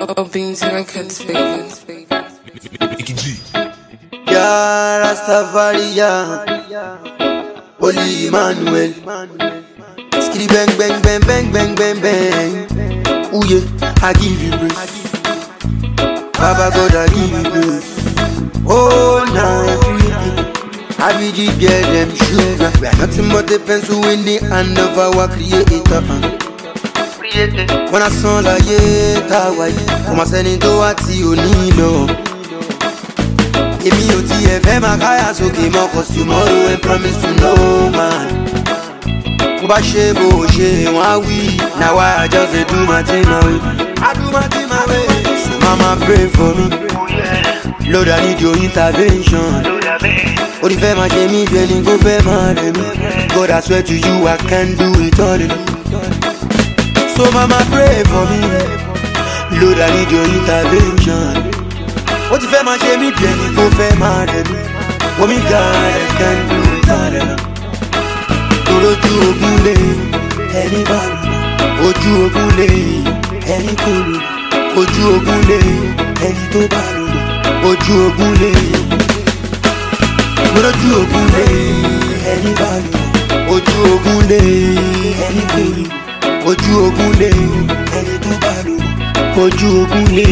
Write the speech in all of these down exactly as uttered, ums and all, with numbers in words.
Open records, baby. Mickey G. Ya Rastafari, Holy Emmanuel. Skitty bang bang bang bang bang bang bang. Ooh yeah, I give you praise. Baba God, I give you praise. Oh nah, I be the girl them sugar. We are nothing but the pencil in the hand of our creator. When I sound like yeah, kawaii, come on send it to what you need. Èmi ò tiẹ̀ fẹ́ máa káyà sókè mọ́, cause tomorrow ain't promise to no man. Bó bá ṣe bó ṣe wọ́n á wí, na why I just dey do my thing my way. I do my thing my way. So mama pray for me, Lord I need your intervention. Ó ti fẹ́ máa ṣe mí bí ẹni kó fẹ́ máa rẹ̀ mí. God I swear to you I can do it all alone. So mama pray for me, Lord I need your intervention. Ó ti fẹ́ máa ṣe mí bí ẹni kó fẹ́ máa rẹ̀ mí. Wọ́n mi God I can do it all alone. Ojú ogun lé ẹni bá lù, ojú ogun lé ẹni kò lù, ojú ogun lé ẹni tó bá lù, ojú ogun lé. Ojú ogun lé ẹni bá lù, ojú ogun lé ẹni kò lù, ojú ogun lé ẹni tó bá lù, ojú ogun lé.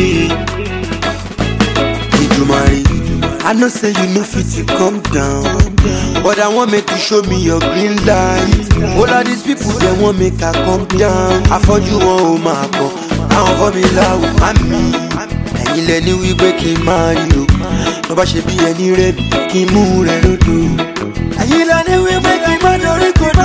Ìjùmọ̀rì, I know say you know fit to come down, but I want make you show me your green light. All of these people they want make I come down. I thought you want to my bọ̀, àwọn fọ́ mi láwù mami. Ẹ̀yin lẹni wípé kí n máa rí o, tó bá ṣe bí ẹni rẹ̀ bí kí n mú rẹ̀ lódò. Ẹ̀yin lẹni wípé kí n má dorí kodò.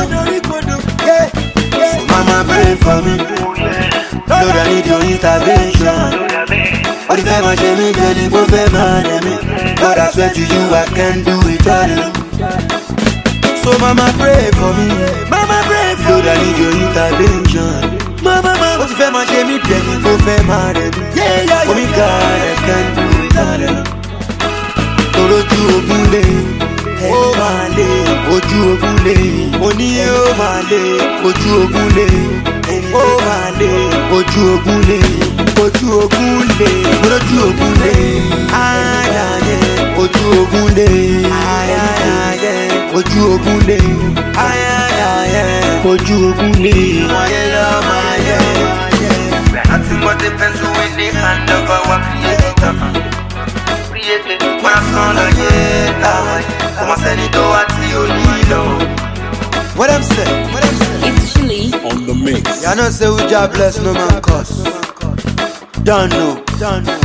So mama pray for me, Lord I need your intervention. Ó ti fẹ́ máa ṣe mí jẹ́ ní kó fẹ́ máa rẹ̀ mí. God I swear to you I can do it all alone. So mama pray for me, mama pray for me. Lord I need your intervention. Mama mama, ó ti fẹ́ máa ṣe mí jẹ́ ní kó fẹ́ máa rẹ̀ mí. Oh my God I can do it all alone. Ojú ogun lé, ó máa lé, ojú ogun lé. Mo ní ó máa lé, ojú ogun lé. Ó máa lé, ojú ogun lé. Ojú ogun lé, ojú ogun lé, ayaye. Ojú ogun lé, ayaye. Ojú ogun lé, ayaye. Ojú ogun lé, maye lo maye. We are nothing but the pencil in the hand of our creator. Created, when I sound like yeah, kawaii, come on send it to what you need. What I'm saying, what I'm saying. It's Chili On the mix. You know say we job bless no man cuss. Don't know, don't know.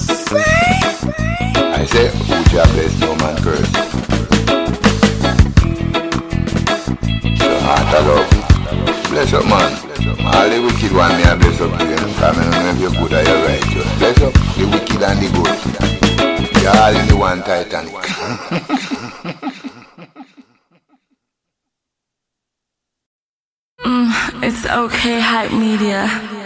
I say, who shall bless no man curse. So heart of love. Bless up man. All the wicked one me I bless up to you. Because I don't know if you're good or you're righteous. Bless up the wicked and the good. You're all in the one Titanic. mm, It's okay, Hype Media.